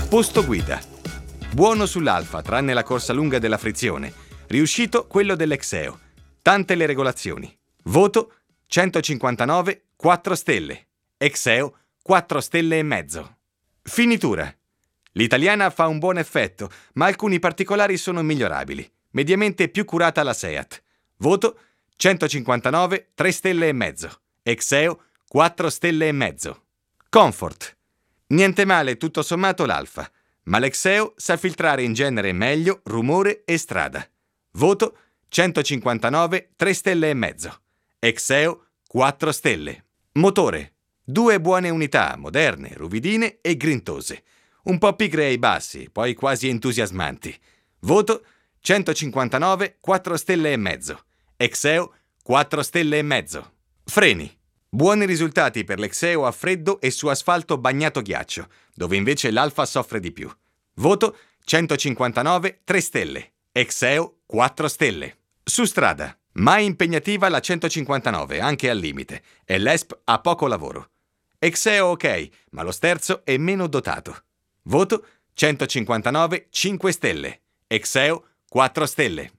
Posto guida. Buono sull'Alfa, tranne la corsa lunga della frizione. Riuscito quello dell'Exeo. Tante le regolazioni. Voto 159, 4 stelle. Exeo 4 stelle e mezzo. Finitura. L'italiana fa un buon effetto, ma alcuni particolari sono migliorabili. Mediamente più curata la Seat. Voto 159, 3 stelle e mezzo. Exeo 4 stelle e mezzo. Comfort. Niente male tutto sommato l'Alfa, ma l'Exeo sa filtrare in genere meglio rumore e strada. Voto 159, 3 stelle e mezzo. Exeo 4 stelle. Motore. 2 buone unità, moderne, ruvidine e grintose. Un po' pigre ai bassi, poi quasi entusiasmanti. Voto 159, 4 stelle e mezzo. Exeo 4 stelle e mezzo. Freni. Buoni risultati per l'Exeo a freddo e su asfalto bagnato ghiaccio, dove invece l'Alfa soffre di più. Voto 159, 3 stelle. Exeo 4 stelle. Su strada. Mai impegnativa la 159, anche al limite, e l'ESP ha poco lavoro. Exeo ok, ma lo sterzo è meno dotato. Voto 159, 5 stelle. Exeo 4 stelle.